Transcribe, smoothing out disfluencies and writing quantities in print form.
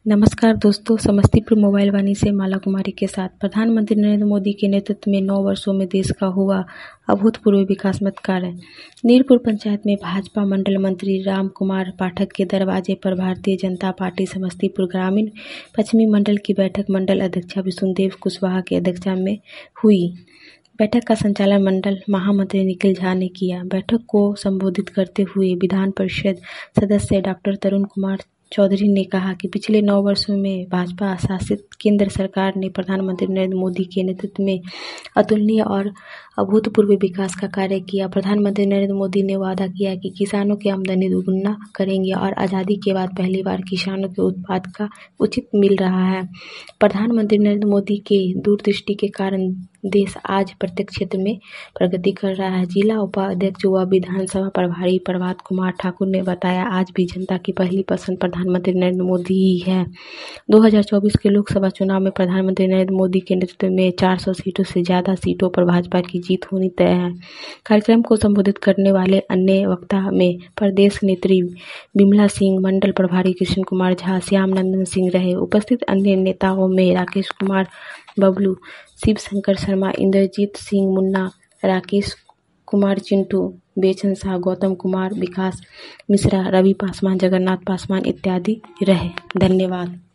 नमस्कार दोस्तों, समस्तीपुर मोबाइल वाणी से माला कुमारी के साथ। प्रधानमंत्री नरेंद्र मोदी के नेतृत्व में 9 वर्षों में देश का हुआ अभूतपूर्व विकासात्मक कार्य। नीरपुर पंचायत में भाजपा मंडल मंत्री राम कुमार पाठक के दरवाजे पर भारतीय जनता पार्टी समस्तीपुर ग्रामीण पश्चिमी मंडल की बैठक मंडल अध्यक्षा विष्णुदेव कुशवाहा की अध्यक्षता में हुई। बैठक का संचालन मंडल महामंत्री निखिल झा ने किया। बैठक को संबोधित करते हुए विधान परिषद सदस्य डॉक्टर तरुण कुमार चौधरी ने कहा कि पिछले 9 वर्षों में भाजपा शासित केंद्र सरकार ने प्रधानमंत्री नरेंद्र मोदी के नेतृत्व में अतुलनीय और अभूतपूर्व विकास का कार्य किया। प्रधानमंत्री नरेंद्र मोदी ने वादा किया कि किसानों की आमदनी दोगुना करेंगे और आज़ादी के बाद पहली बार किसानों के उत्पाद का उचित मिल रहा है। प्रधानमंत्री नरेंद्र मोदी के दूरदृष्टि के कारण देश आज प्रत्येक क्षेत्र में प्रगति कर रहा है। जिला उपाध्यक्ष व विधानसभा प्रभारी प्रभात कुमार ठाकुर ने बताया, आज भी जनता की पहली पसंद प्रधानमंत्री नरेंद्र मोदी ही है। 2024 के लोकसभा चुनाव में प्रधानमंत्री नरेंद्र मोदी के नेतृत्व में 400 सीटों से ज्यादा सीटों पर भाजपा की जीत होनी तय है। कार्यक्रम को संबोधित करने वाले अन्य वक्ता में प्रदेश नेत्री विमला सिंह, मंडल प्रभारी कृष्ण कुमार झा, श्याम नंदन सिंह रहे। उपस्थित अन्य नेताओं में राकेश कुमार बबलू, शिव शंकर शर्मा, इंद्रजीत सिंह मुन्ना, राकेश कुमार चिंटू, बेचन शाह, गौतम कुमार, विकास मिश्रा, रवि पासवान, जगन्नाथ पासवान इत्यादि रहे। धन्यवाद।